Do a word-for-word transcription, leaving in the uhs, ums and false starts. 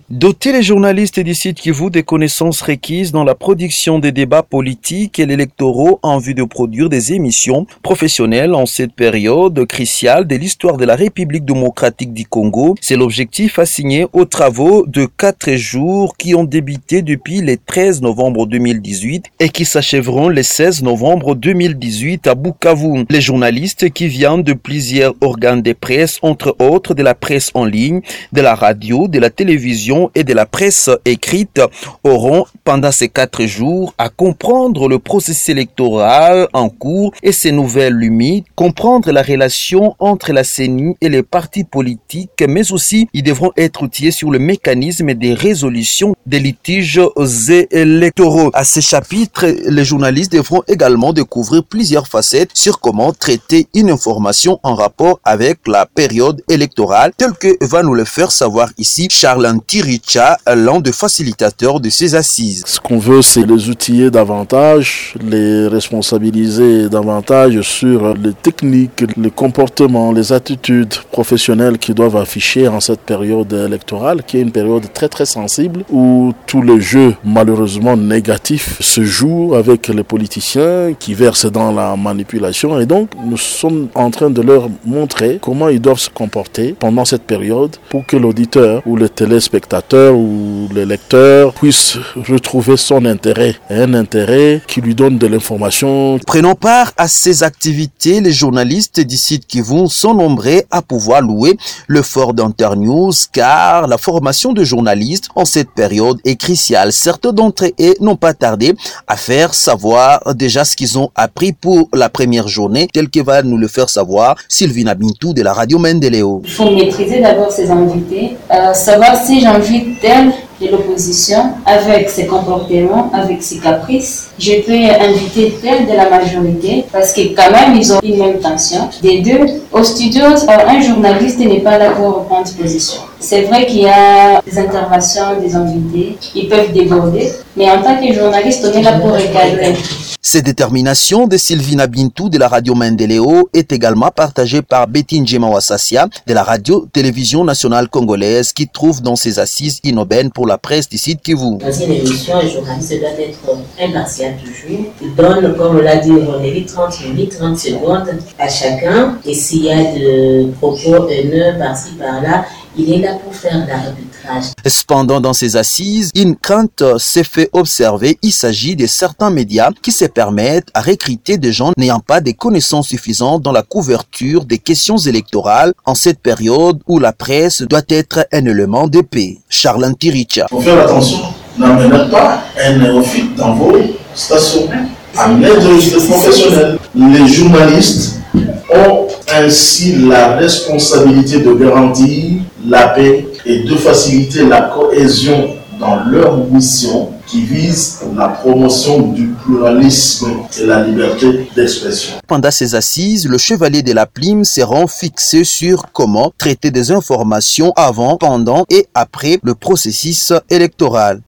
Doter les journalistes du site Kivu des connaissances requises dans la production des débats politiques et électoraux en vue de produire des émissions professionnelles en cette période cruciale de l'histoire de la République démocratique du Congo, c'est l'objectif assigné aux travaux de quatre jours qui ont débuté depuis le treize novembre deux mille dix-huit et qui s'achèveront le seize novembre deux mille dix-huit à Bukavu. Les journalistes qui viennent de plusieurs organes de presse, entre autres de la presse en ligne, de la radio, de la télévision et de la presse écrite, auront pendant ces quatre jours à comprendre le processus électoral en cours et ses nouvelles limites, comprendre la relation entre la C E N I et les partis politiques, mais aussi ils devront être outillés sur le mécanisme des résolutions des litiges électoraux. À ce chapitre, les journalistes devront également découvrir plusieurs facettes sur comment traiter une information en rapport avec la période électorale, tel que va nous le faire savoir ici Charles Ntiricha, l'un des facilitateurs de ces assises. Ce qu'on veut, c'est les outiller davantage, les responsabiliser davantage sur les techniques, les comportements, les attitudes professionnelles qu'ils doivent afficher en cette période électorale, qui est une période très très sensible, où tous les jeux malheureusement négatifs se jouent avec les politiciens qui versent dans la manipulation. Et donc, nous sommes en train de leur montrer comment ils doivent se comporter pendant cette période pour que l'auditeur ou le téléspectateur ou le lecteur puisse retrouver son intérêt, un intérêt qui lui donne de l'information. Prenant part à ces activités, les journalistes du site Kivu sont nombreux à pouvoir louer le fort d'Internews, car la formation de journalistes en cette période est cruciale. Certains d'entre eux n'ont pas tardé à faire savoir déjà ce qu'ils ont appris pour la première journée, tel que va nous le faire savoir Sylvina Bintou de la radio Mendeleo. Il faut maîtriser d'abord ses invités, euh, savoir si j'invite tel de l'opposition avec ses comportements, avec ses caprices. Je peux inviter tel de la majorité parce que quand même ils ont une même tension. Des deux, au studio, un journaliste n'est pas là pour reprendre position. C'est vrai qu'il y a des interventions des invités, ils peuvent déborder, mais en tant que journaliste, on est là pour recadrer. Cette détermination de Sylvina Bintou de la radio Mendeleo est également partagée par Betty Njema-Wassassia de la radio-télévision nationale congolaise qui trouve dans ses assises une aubaine pour la presse du site Kivu. Dans une émission, un journaliste doit être impartial toujours. Il donne, comme l'a dit René, trente minutes, trente secondes à chacun. Et s'il y a de propos haineux par-ci par-là, il est là pour faire l'arbitrage. Cependant, dans ces assises, une crainte s'est fait observer. Il s'agit de certains médias qui se permettent à recruter des gens n'ayant pas des connaissances suffisantes dans la couverture des questions électorales en cette période où la presse doit être un élément de paix. Charles Ntiricha. Il faut faire attention. N'amenez pas un néophyte dans vos stations. Amenez des professionnels. Les journalistes ont ainsi la responsabilité de garantir la paix et de faciliter la cohésion dans leur mission qui vise la promotion du pluralisme et la liberté d'expression. Pendant ces assises, le chevalier de la plume sera fixé sur comment traiter des informations avant, pendant et après le processus électoral.